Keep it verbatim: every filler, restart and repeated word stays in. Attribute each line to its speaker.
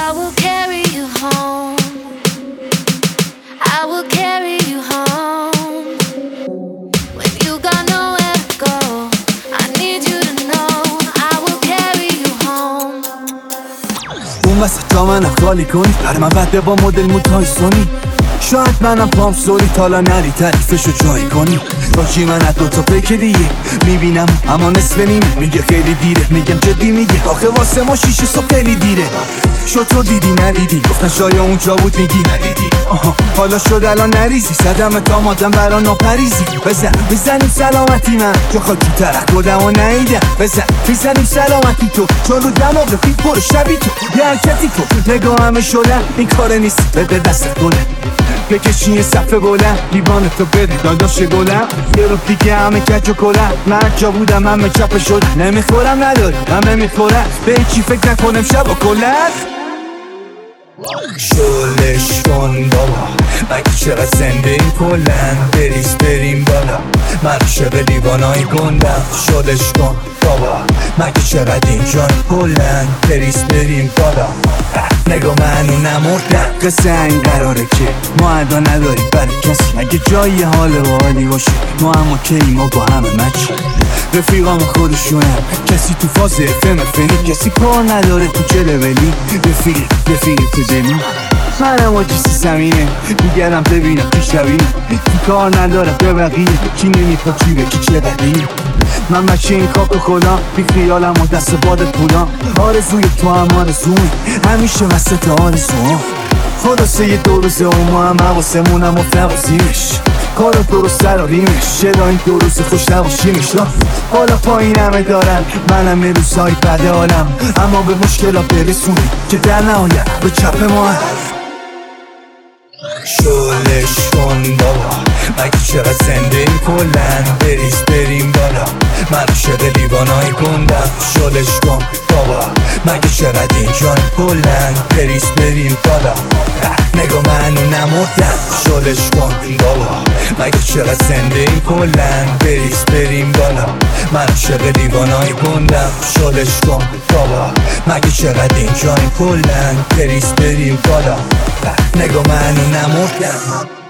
Speaker 1: I will carry you home. I will carry you home. When you got nowhere to go, I need you to know I will carry you home.
Speaker 2: اون وسط جا منم خالی کنی، هر من بده با مدل موتای سونی. شاید منم پام سوری تالا نری تعریفشو جایی کنی. باشی من از دوتا پیک دیگه میبینم اما نصف نیمه. میگه خیلی دیره، میگم جدی میگه آخه واسه ما شیشه صبح خیلی دیره. شد تو دیدی ندیدی، گفتن شاید اونجا بود میگی ندیدی. آها حالا شد الان نریزی، صدمه تا مادم برا ناپریزی. بزن بزنیم سلامتی من جا خاکی ترک بودم و نیدم. بزن بزنیم سلامتی تو چون رو دماغ رفیق برو شبی تو یه حرکتی تو نگاه همه شدن این کاره نیست. بده دست گله بکشی یه صفحه بلند لیوان تو بده داداش گلم. یه رو دیگه همه کج و کلم. من جا بودم همه چپه شد نمیخورم نداری همه میخورم. به چی فکر نکنم شب و کلت شلش کن بابا. مگه چقدر زنده این کلن بریز بریم بالا. من شب لیوانای گندم شلش کن بابا. مگه چقدر اینجا کلن بریز بریم بالا. نگاه منو نمردم قصه این قراره که ما ادا نداریم برای کسی. مگه جایی حال و حالی باشه ما اما کهیم و با همه مچی. رفیقام خودشونم کسی تو فاز افم فنی. کسی کار نداره تو چه لولی. رفیقی رفیقی تو دلی منم و جیسی زمینه میگردم ببینم پیش روینه. کی کار نداره به بقیه کی نمیخواد چی به کی چه بدیه. من بچه این کاپ خودم بی خیالم و دست باد پولم. آرزوی تو هم آرزوی همیشه وسط آرزوها. خلاصه یه دو روزه و ما هم حواسمونم و فوزیمش. کارو درست سر و ریمش چرا این دو روز خوش نباشیمش. بالا پایین همه دارن منم یه روزهای بده حالم. اما به مشکلات برسونیم که در نهایت به چپ ما هم. شلش کن بابا. مگه چقدر زنده این کلن بریز بریم بالا. من شب لیوانای گندم شلش کن بابا. مگه چقدر اینجا کلن بریز بریم بالا. نگاه منو نمردم شلش کن بابا. مگه چقدر زنده این کلن بریز بریم بالا. من شب لیوانای گندم شلش کن بابا. مگه چقدر اینجا کلن بریز بریم بالا. نگاه منو نمردم